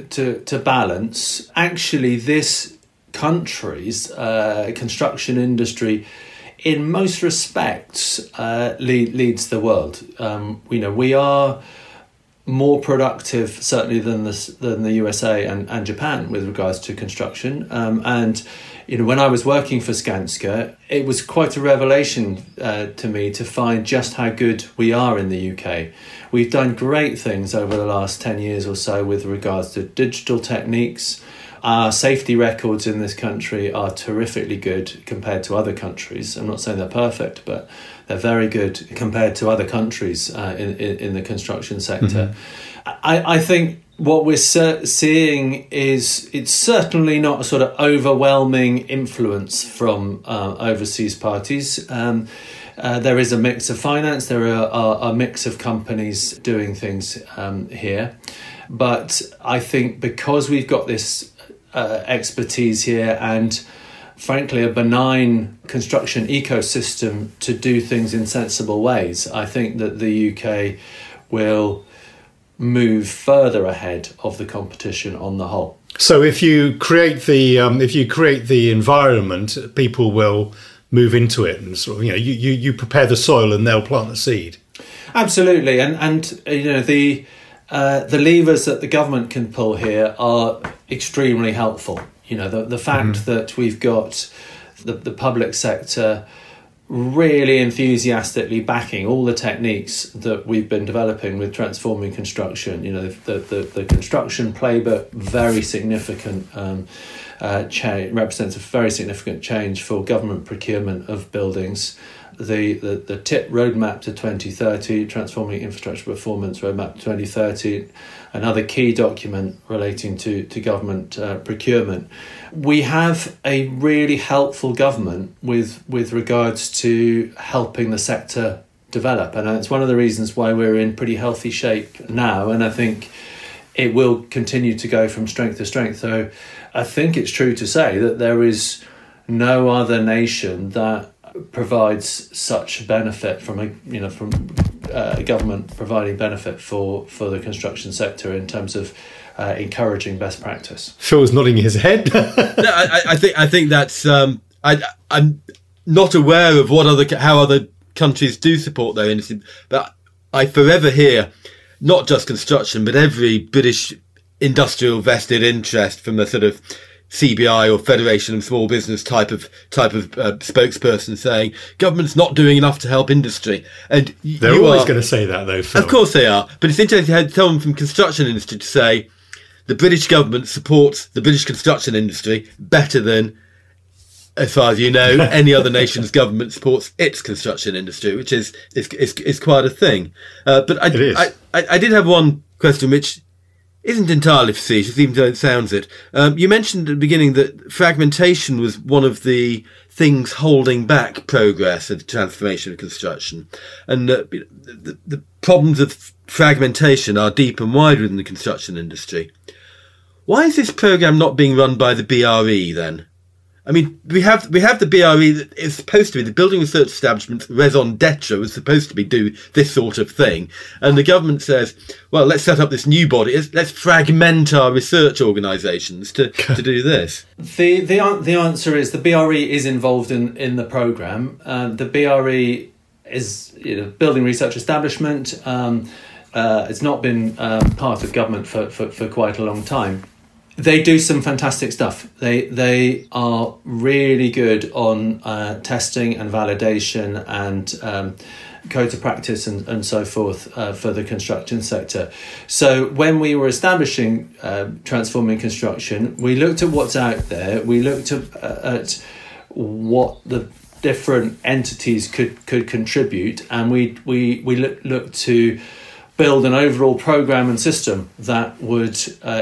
to balance. Actually, this country's construction industry, in most respects, leads the world. We are more productive, certainly than the USA and Japan with regards to construction. And when I was working for Skanska, it was quite a revelation to me to find just how good we are in the UK. We've done great things over the last 10 years or so with regards to digital techniques. Our safety records in this country are terrifically good compared to other countries. I'm not saying they're perfect, but they're very good compared to other countries in the construction sector. I think what we're seeing is it's certainly not a sort of overwhelming influence from overseas parties. There is a mix of finance. There are a mix of companies doing things here. But I think because we've got this expertise here and, frankly, a benign construction ecosystem to do things in sensible ways, I think that the UK will move further ahead of the competition on the whole. So if you create the environment, people will move into it, and sort of you prepare the soil and they'll plant the seed. Absolutely, and the levers that the government can pull here are extremely helpful. The fact that we've got the public sector really enthusiastically backing all the techniques that we've been developing with transforming construction. The construction playbook, very significant change, represents a very significant change for government procurement of buildings. The TIP roadmap to 2030, Transforming Infrastructure Performance Roadmap to 2030, another key document relating to government procurement. We have a really helpful government with regards to helping the sector develop, and it's one of the reasons why we're in pretty healthy shape now, and I think it will continue to go from strength to strength. So I think it's true to say that there is no other nation that provides such benefit from a government providing benefit for the construction sector in terms of encouraging best practice. Phil's nodding his head. No, I think that's I'm not aware of how other countries do support their industry, but I forever hear not just construction but every British industrial vested interest from the sort of CBI or Federation of Small Business type of spokesperson saying government's not doing enough to help industry. And they're always going to say that, though, Phil. Of course they are. But it's interesting to have someone from construction industry to say the British government supports the British construction industry better than as far as you know, any other nation's government supports its construction industry, which is quite a thing. But I did have one question which isn't entirely facetious, even though it sounds it. You mentioned at the beginning that fragmentation was one of the things holding back progress of the transformation of construction. And the problems of fragmentation are deep and wide within the construction industry. Why is this programme not being run by the BRE then? I mean, we have the BRE that is supposed to be the Building Research Establishment's raison d'etre, was supposed to be do this sort of thing, and the government says, well, let's set up this new body, let's fragment our research organisations to do this. The answer is the BRE is involved in the programme. The BRE is Building Research Establishment. It's not been part of government for quite a long time. They do some fantastic stuff. They are really good on testing and validation and codes of practice and so forth for the construction sector. So when we were establishing Transforming Construction, we looked at what's out there. We looked at what the different entities could contribute, and we looked to build an overall program and system that would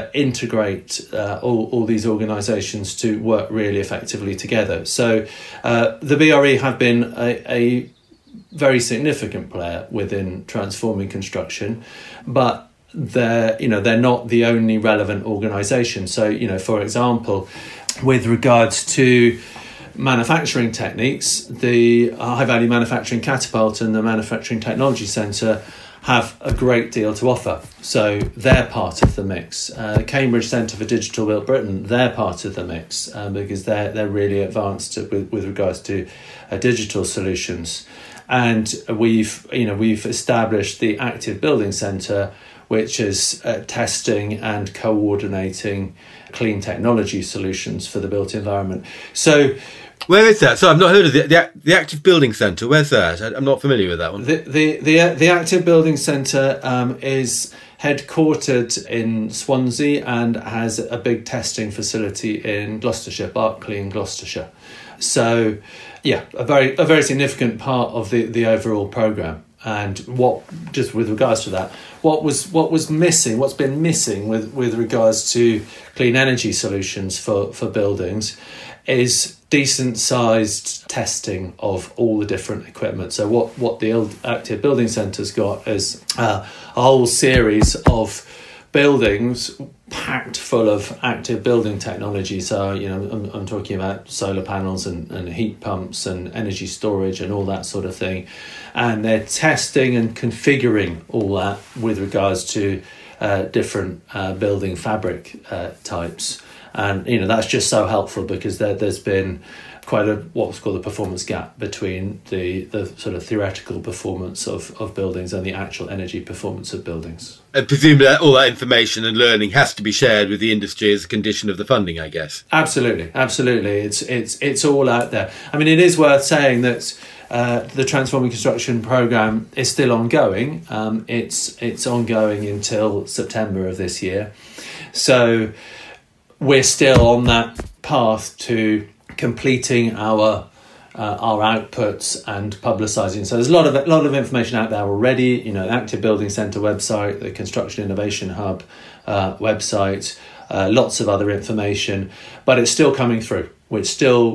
integrate all these organisations to work really effectively together. So the BRE have been a very significant player within Transforming Construction, but they're not the only relevant organisation. So for example, with regards to manufacturing techniques, the High Value Manufacturing Catapult and the Manufacturing Technology Centre have a great deal to offer. So they're part of the mix. Cambridge Centre for Digital Built Britain, they're part of the mix because they're really advanced with regards to digital solutions. And we've established the Active Building Centre, which is testing and coordinating clean technology solutions for the built environment. So where is that? So I've not heard of the Active Building Centre. Where's that? I'm not familiar with that one. The Active Building Centre is headquartered in Swansea and has a big testing facility in Gloucestershire, Berkeley in Gloucestershire. So, yeah, a very significant part of the overall programme. And just with regards to that, what was missing, what's been missing with regards to clean energy solutions for buildings is decent sized testing of all the different equipment. So what the Active Building Centre's got is a whole series of buildings packed full of active building technology. So I'm talking about solar panels and heat pumps and energy storage and all that sort of thing, and they're testing and configuring all that with regards to different building fabric types. And that's just so helpful because there's been quite what's called a performance gap between the sort of theoretical performance of buildings and the actual energy performance of buildings. And presumably all that information and learning has to be shared with the industry as a condition of the funding, I guess. Absolutely. It's all out there. I mean, it is worth saying that the Transforming Construction programme is still ongoing. It's ongoing until September of this year. So we're still on that path to completing our outputs and publicising. So there's a lot of information out there already. The Active Building Centre website, the Construction Innovation Hub website, lots of other information, but it's still coming through. We're still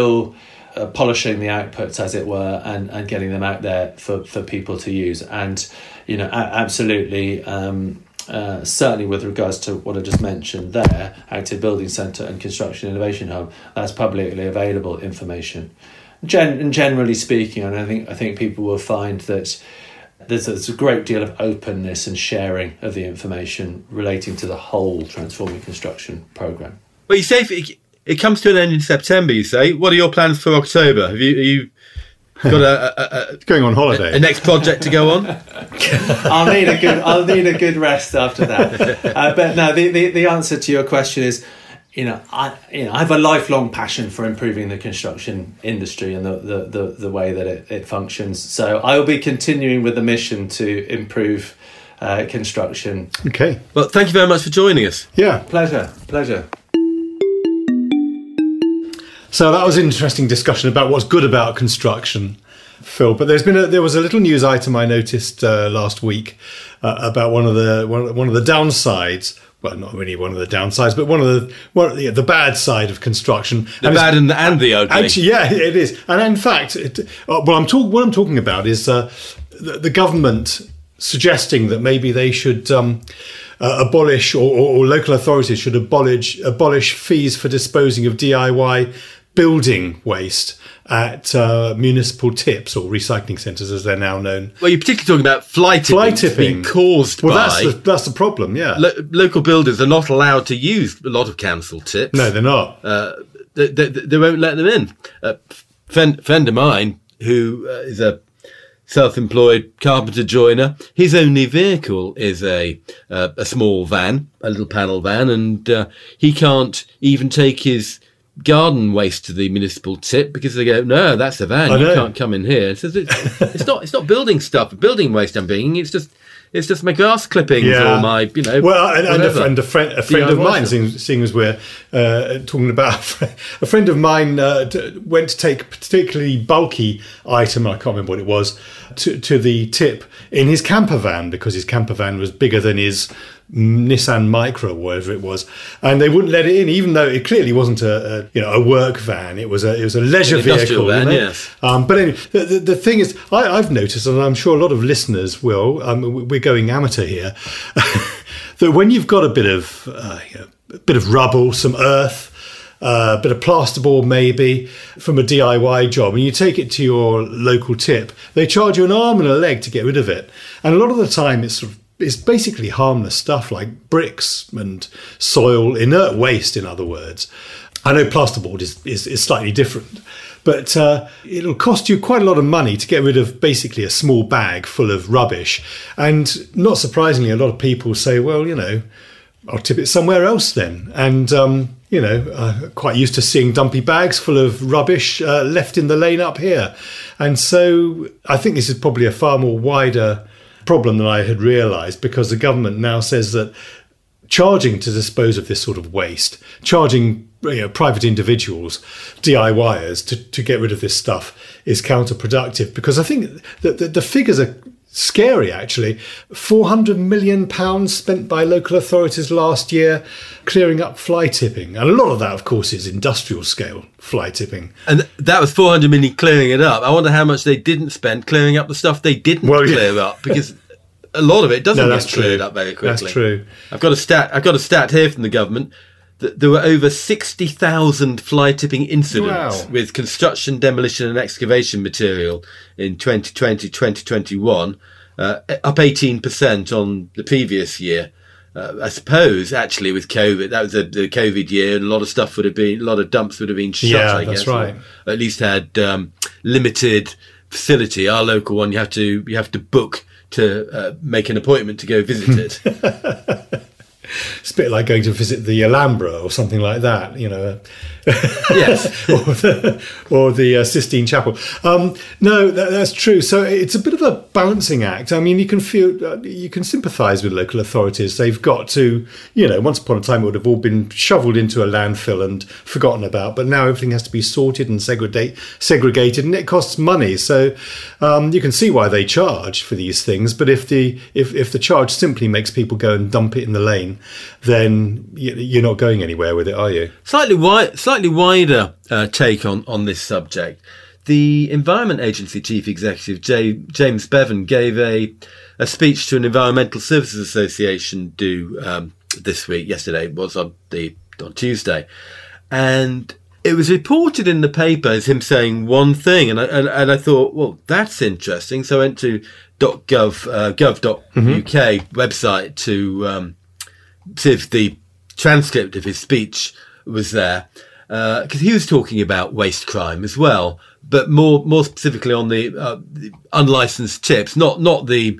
polishing the outputs, as it were, and getting them out there for people to use. And absolutely. Certainly with regards to what I just mentioned there, Active Building Centre and Construction Innovation Hub, that's publicly available information. Generally speaking, and I think people will find that there's a great deal of openness and sharing of the information relating to the whole Transforming Construction programme. Well, you say it comes to an end in September, you say. What are your plans for October? Have you got going on holiday? A next project to go on? I'll need a good rest after that. But no, the answer to your question is, I have a lifelong passion for improving the construction industry and the way that it functions. So I will be continuing with the mission to improve construction. Okay. Well, thank you very much for joining us. Yeah. Pleasure. So that was an interesting discussion about what's good about construction, Phil. But there was a little news item I noticed last week about one of the downsides. Well, not really one of the downsides, but the bad side of construction. The bad and the ugly. Actually, yeah, it is. And in fact, what I'm talking about is the government suggesting that maybe they should abolish, or local authorities should abolish fees for disposing of DIY building waste at municipal tips or recycling centres, as they're now known. Well, you're particularly talking about fly tipping being caused by... Well, that's the problem, yeah. Local builders are not allowed to use a lot of council tips. No, they're not. They won't let them in. Friend of mine, who is a self-employed carpenter joiner, his only vehicle is a small van, a little panel van, and he can't even take his garden waste to the municipal tip because they go, no, that's a van, you can't come in here. It says it's not building stuff, building waste I'm bringing. It's just my grass clippings or my, Well, and a friend of mine, seeing as we're talking about a friend of mine went to take a particularly bulky item, I can't remember what it was, to the tip in his camper van because his camper van was bigger than his Nissan Micra, or whatever it was, and they wouldn't let it in, even though it clearly wasn't a work van. It was a leisure vehicle. Van, yes. But anyway, the thing is, I've noticed, and I'm sure a lot of listeners will. We're going amateur here. That when you've got a bit of rubble, some earth, a bit of plasterboard maybe from a DIY job, and you take it to your local tip, they charge you an arm and a leg to get rid of it, and a lot of the time it's basically harmless stuff like bricks and soil, inert waste, in other words. I know plasterboard is slightly different, but it'll cost you quite a lot of money to get rid of basically a small bag full of rubbish. And not surprisingly, a lot of people say, well, I'll tip it somewhere else then. And, quite used to seeing dumpy bags full of rubbish left in the lane up here. And so I think this is probably a far more wider problem than I had realised, because the government now says that charging to dispose of this sort of waste, charging private individuals, DIYers, to get rid of this stuff is counterproductive, because I think that the figures are scary, actually. £400 million spent by local authorities last year clearing up fly tipping. And a lot of that, of course, is industrial scale fly tipping. And that was 400 million clearing it up. I wonder how much they didn't spend clearing up the stuff they didn't clear up, because a lot of it doesn't get cleared up very quickly. That's true. I've got a stat here from the government that there were over 60,000 fly tipping incidents with construction, demolition and excavation material in 2020, 2021, up 18% on the previous year. I suppose actually with COVID, that was the COVID year, and a lot of dumps would have been shut. Yeah, I guess, that's right. Or at least had limited facility. Our local one, you have to book to make an appointment to go visit it. It's a bit like going to visit the Alhambra or something like that, Yes. or the Sistine Chapel. No, that's true. So it's a bit of a balancing act. I mean, you can sympathise with local authorities. They've got to, once upon a time it would have all been shoveled into a landfill and forgotten about, but now everything has to be sorted and segregated, and it costs money. So you can see why they charge for these things. But if the charge simply makes people go and dump it in the lane, then you're not going anywhere with it, are you? Slightly wider take on this subject. The Environment Agency Chief Executive, James Bevan, gave a speech to an Environmental Services Association yesterday, it was on Tuesday. And it was reported in the paper as him saying one thing. And I thought, well, that's interesting. So I went to gov.uk website to see if the transcript of his speech was there, because he was talking about waste crime as well, but more specifically on the unlicensed tips, not the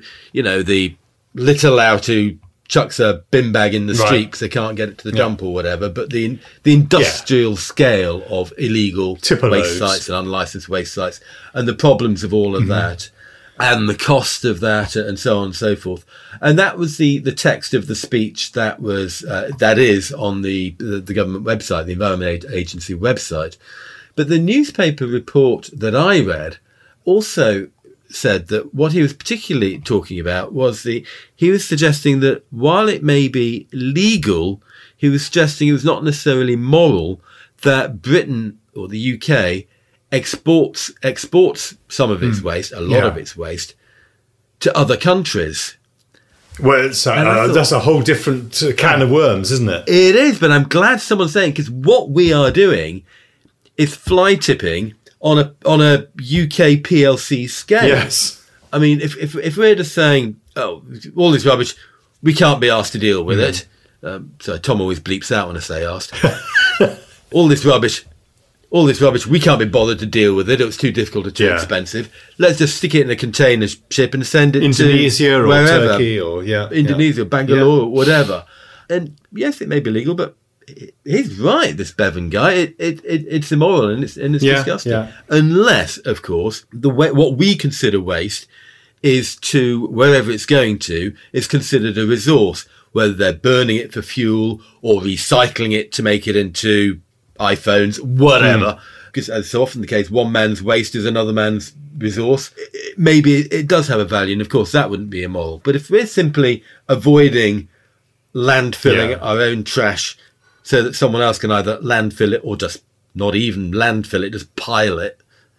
little out who chucks a bin bag in the street because they can't get it to the dump or whatever, but the industrial scale of illegal waste sites and unlicensed waste sites, and the problems of all of that. And the cost of that, and so on and so forth. And that was the text of the speech that is on the government website, the Environment Agency website. But the newspaper report that I read also said that what he was particularly talking about was he was suggesting that while it may be legal, he was suggesting it was not necessarily moral that Britain or the UK exports some of its waste, a lot of its waste, to other countries. Well, that's a whole different can of worms, isn't it? It is, but I'm glad someone's saying, because what we are doing is fly tipping on a UK PLC scale. Yes. I mean, if we're just saying, oh, all this rubbish, we can't be asked to deal with it. So Tom always bleeps out when I say asked. all this rubbish, we can't be bothered to deal with it. It was too difficult or too expensive. Let's just stick it in a container ship and send it Indonesia to or wherever. Turkey or Indonesia, Bangalore, or whatever. And yes, it may be legal, but he's right, this Bevan guy. It's immoral and it's disgusting. Yeah. Unless, of course, what we consider waste is to, wherever it's going to, is considered a resource, whether they're burning it for fuel or recycling it to make it into iPhones, whatever. Because as so often the case, one man's waste is another man's resource. Maybe it does have a value, and of course that wouldn't be immoral. But if we're simply avoiding landfilling our own trash so that someone else can either landfill it or just not even landfill it, just pile it,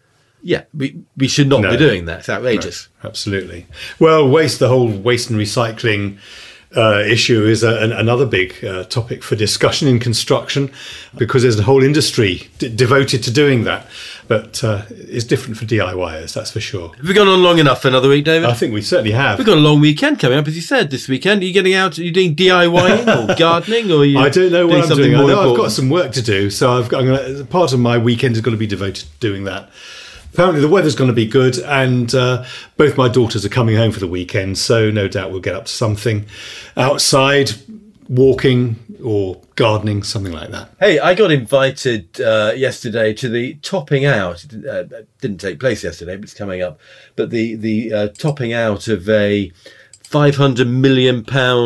we should not be doing that. It's outrageous. No, absolutely. Well, the whole waste and recycling issue is another big topic for discussion in construction, because there's a whole industry devoted to doing that. But it's different for DIYers, that's for sure. Have we gone on long enough for another week, David? I think we certainly have. We've got a long weekend coming up, as you said, this weekend. Are you getting out? Are you doing DIYing or gardening? Or are you I don't know what I'm doing. I know important? I've got some work to do, so part of my weekend is going to be devoted to doing that. Apparently the weather's going to be good, and both my daughters are coming home for the weekend, so no doubt we'll get up to something outside, walking or gardening, something like that. Hey, I got invited yesterday to the topping out. It didn't take place yesterday, but it's coming up. But the topping out of a £500 million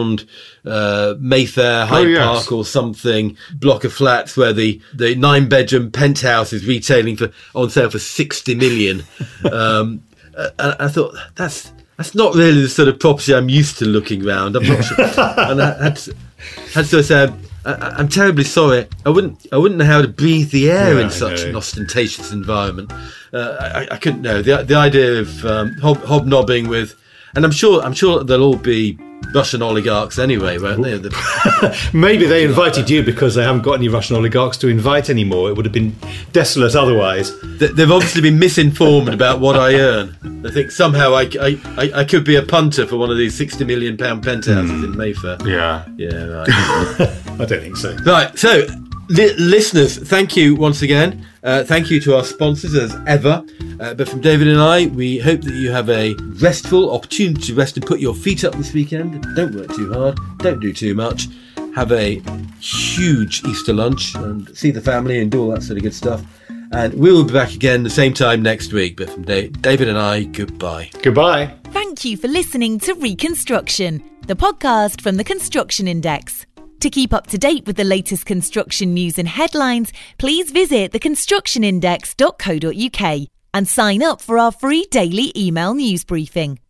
Mayfair Hyde Park or something block of flats where the 9-bedroom penthouse is retailing on sale for 60 million. And I thought that's not really the sort of property I'm used to looking around. I'm not sure. And I had to say, I'm terribly sorry. I wouldn't know how to breathe the air in such an ostentatious environment. I couldn't know the idea of hobnobbing with. And I'm sure they'll all be Russian oligarchs anyway, won't they? Maybe they invited you because they haven't got any Russian oligarchs to invite anymore. It would have been desolate otherwise. They've obviously been misinformed about what I earn. They think somehow I could be a punter for one of these £60 million penthouses in Mayfair. Yeah, right. I don't think so. Right, so listeners, thank you once again. Thank you to our sponsors as ever. But from David and I, we hope that you have a restful opportunity to rest and put your feet up this weekend. Don't work too hard. Don't do too much. Have a huge Easter lunch and see the family and do all that sort of good stuff. And we will be back again the same time next week. But from David and I, goodbye. Goodbye. Thank you for listening to Reconstruction, the podcast from the Construction Index. To keep up to date with the latest construction news and headlines, please visit theconstructionindex.co.uk and sign up for our free daily email news briefing.